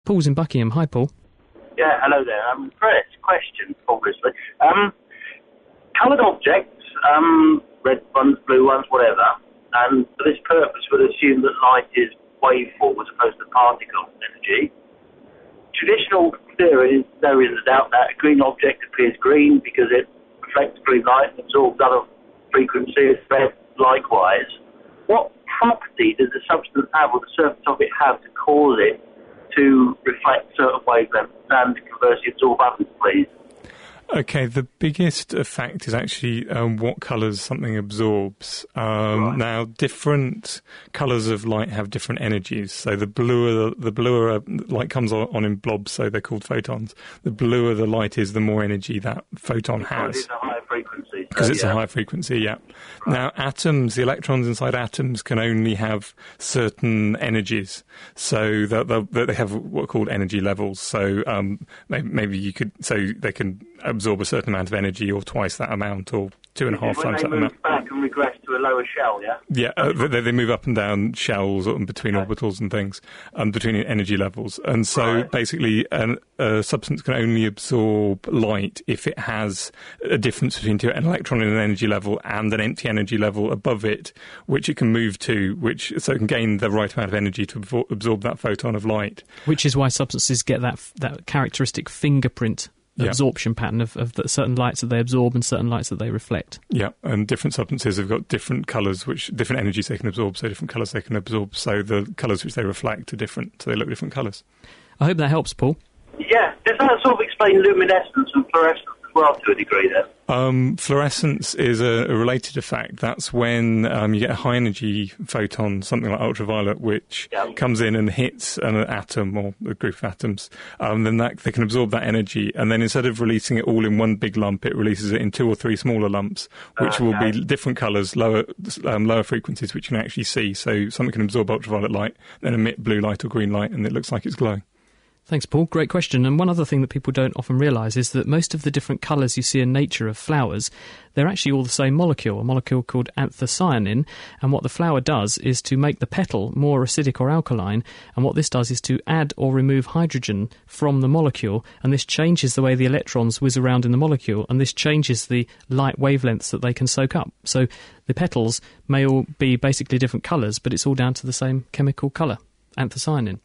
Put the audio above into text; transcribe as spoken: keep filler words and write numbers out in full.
Paul's in Buckingham. Hi, Paul. Yeah, hello there. Um, first question, obviously. Um, coloured objects, um, red ones, blue ones, whatever, and for this purpose would assume that light is waveform as opposed to particle energy. Traditional theory, there is a doubt that a green object appears green because it reflects green light and absorbs other frequencies, red likewise. What property does the substance have, or the surface of it have, to cause it to reflect certain wavelengths and conversely absorb others, please? Okay, the biggest effect is actually um, what colours something absorbs. Um, right. Now, different colours of light have different energies. So the bluer the bluer light comes on in blobs, so they're called photons. The bluer the light is, the more energy that photon has. Because it's a higher frequency. Because so, it's yeah. a high frequency, yeah. Right. Now, atoms, the electrons inside atoms can only have certain energies. So that they have what are called energy levels. So um, maybe, maybe you could, so they can absorb a certain amount of energy, or twice that amount, or two and a half times that amount. When they move back and regress to a lower shell, yeah? Yeah, uh, they, they move up and down shells or between okay. orbitals and things, um, between energy levels. And so right. basically an, a substance can only absorb light if it has a difference between an electron in an energy level and an empty energy level above it, which it can move to, which so it can gain the right amount of energy to absor- absorb that photon of light. Which is why substances get that that characteristic fingerprint Yeah. absorption pattern of, of the certain lights that they absorb and certain lights that they reflect. Yeah, and different substances have got different colours, which different energies they can absorb, so different colours they can absorb, so the colours which they reflect are different, so they look different colours. I hope that helps, Paul. Yeah, does that sort of explain luminescence and fluorescence as well to a degree then? Um, fluorescence is a, a related effect. That's when um, you get a high-energy photon, something like ultraviolet, which yeah. comes in and hits an atom or a group of atoms. Um, then that, they can absorb that energy, and then instead of releasing it all in one big lump, it releases it in two or three smaller lumps, which uh, will okay. be different colours, lower um, lower frequencies, which you can actually see. So something can absorb ultraviolet light, then emit blue light or green light, and it looks like it's glowing. Thanks, Paul. Great question. And one other thing that people don't often realise is that most of the different colours you see in nature of flowers, they're actually all the same molecule, a molecule called anthocyanin. And what the flower does is to make the petal more acidic or alkaline. And what this does is to add or remove hydrogen from the molecule. And this changes the way the electrons whiz around in the molecule. And this changes the light wavelengths that they can soak up. So the petals may all be basically different colours, but it's all down to the same chemical colour, anthocyanin.